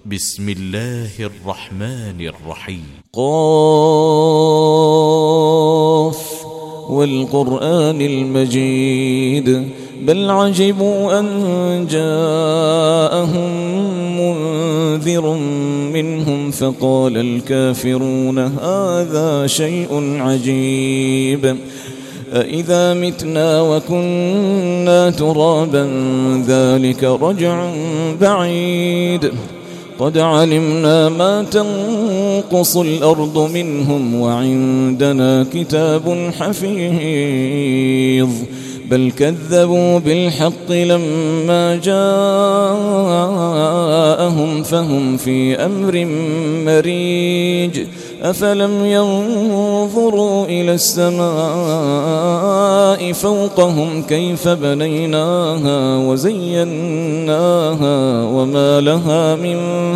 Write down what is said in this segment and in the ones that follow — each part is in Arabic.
بسم الله الرحمن الرحيم. قاف والقرآن المجيد بل عجبوا أن جاءهم منذر منهم فقال الكافرون هذا شيء عجيب أإذا متنا وكنا ترابا ذلك رجع بعيد قد علمنا ما تنقص الأرض منهم وعندنا كتاب حفيظ بل كذبوا بالحق لما جاءهم فهم في أمر مريج أفلم ينظروا إلى السماء فوقهم كيف بنيناها وزيناها وما لها من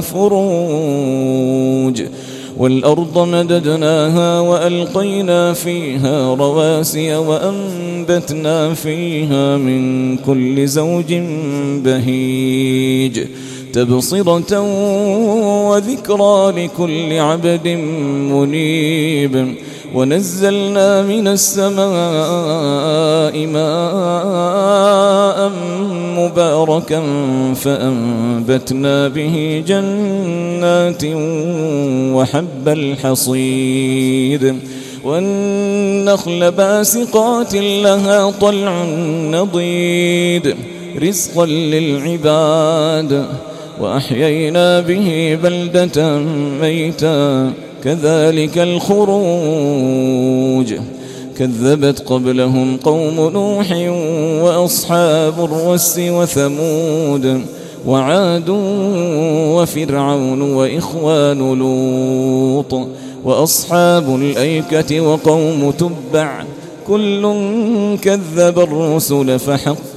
فروج والأرض مددناها وألقينا فيها رواسي وأنبتنا فيها من كل زوج بهيج تبصرة وذكرى لكل عبد منيب ونزلنا من السماء ماء مباركا فأنبتنا به جنات وحب الحصيد والنخل باسقات لها طلع نضيد رزقا للعباد وأحيينا به بلدة ميتا كذلك الخروج كذبت قبلهم قوم نوح وأصحاب الرس وثمود وعاد وفرعون وإخوان لوط وأصحاب الأيكة وقوم تبع كل كذب الرسل فحق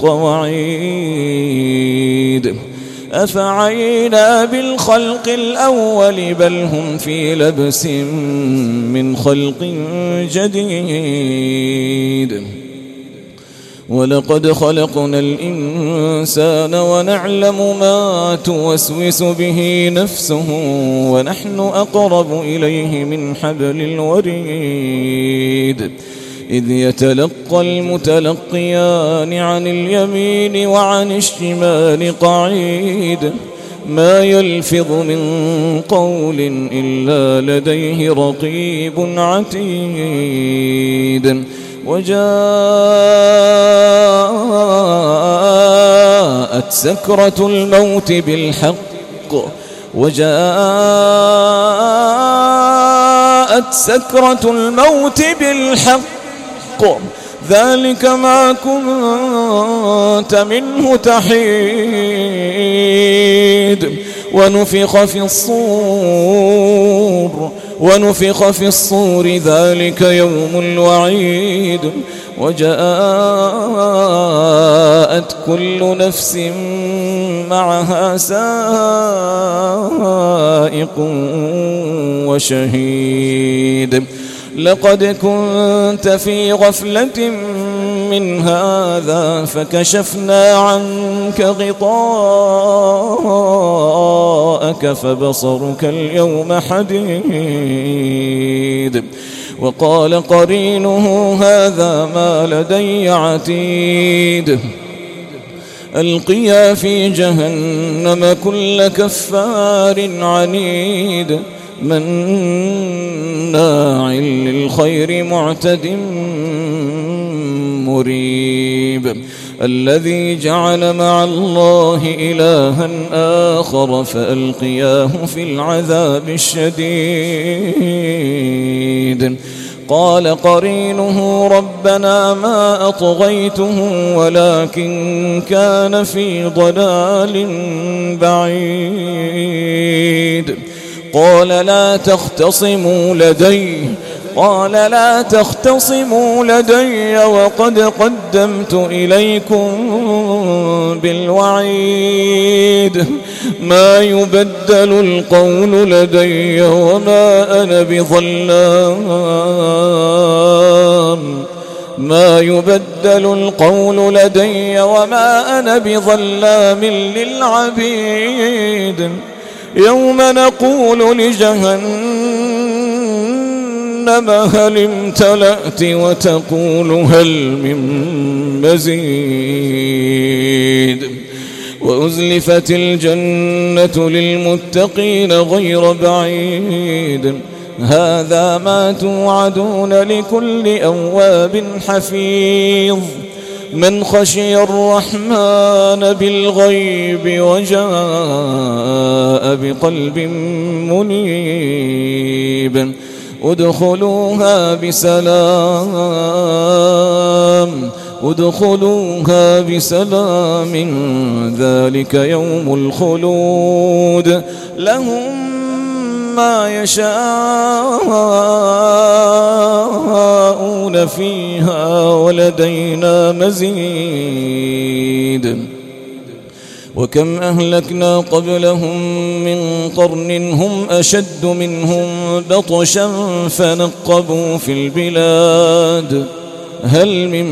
وعيد أفعينا بالخلق الأول بل هم في لبس من خلق جديد ولقد خلقنا الإنسان ونعلم ما توسوس به نفسه ونحن أقرب إليه من حبل الوريد إذ يتلقى المتلقيان عن اليمين وعن الشمال قعيد ما يلفظ من قول إلا لديه رقيب عتيد وجاءت سكرة الموت بالحق ذلك ما كنت منه تحيد ونفخ في الصور ذلك يوم الوعيد وجاءت كل نفس معها سائق وشهيد لقد كنت في غفلة من هذا فكشفنا عنك غطاءك فبصرك اليوم حديد وقال قرينه هذا ما لدي عتيد ألقيا في جهنم كل كفار عنيد مناع للخير معتد مريب الذي جعل مع الله إلها آخر فألقياه في العذاب الشديد قال قرينه ربنا ما أطغيته ولكن كان في ضلال بعيد قال لا تختصموا لدي وقد قدمت إليكم بالوعيد ما يبدل القول لدي وما أنا بظلام للعبيد يوم نقول لجهنم هل امتلأت وتقول هل من مزيد وأزلفت الجنة للمتقين غير بعيد هذا ما توعدون لكل أواب حفيظ من خشي الرحمن بالغيب وجاء بقلب منيب ادخلوها بسلام ذلك يوم الخلود لهم ما يشاءون فيها ولدينا مزيد وكم أهلكنا قبلهم من قرن هم أشد منهم بطشا فنقبوا في البلاد هل من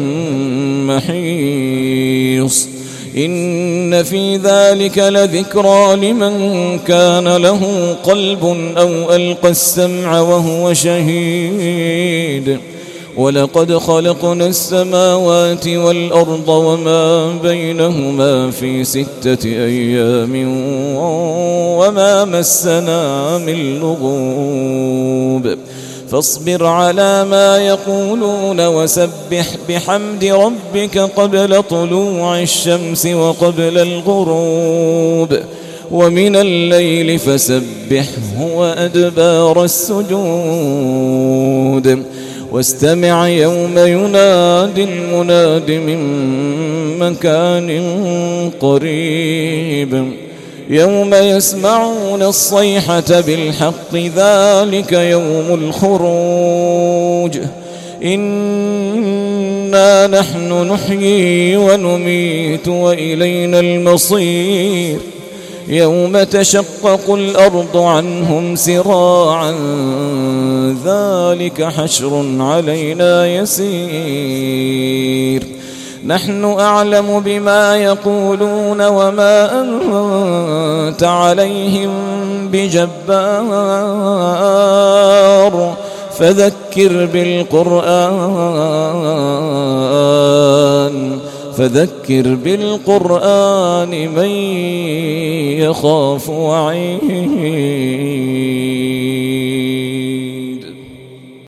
محيص إن في ذلك لذكرى لمن كان له قلب أو ألقى السمع وهو شهيد ولقد خلقنا السماوات والأرض وما بينهما في 6 أيام وما مسنا من لغوب فاصبر على ما يقولون وسبح بحمد ربك قبل طلوع الشمس وقبل الغروب ومن الليل فسبحه وأدبار السجود واستمع يوم ينادي المناد من مكان قريب يوم يسمعون الصيحة بالحق ذلك يوم الخروج إنا نحن نحيي ونميت وإلينا المصير يوم تشقق الأرض عنهم سراعا ذلك حشر علينا يسير نحن أعلم بما يقولون وما أنت عليهم بجبار فذكر بالقرآن من يخاف وعيد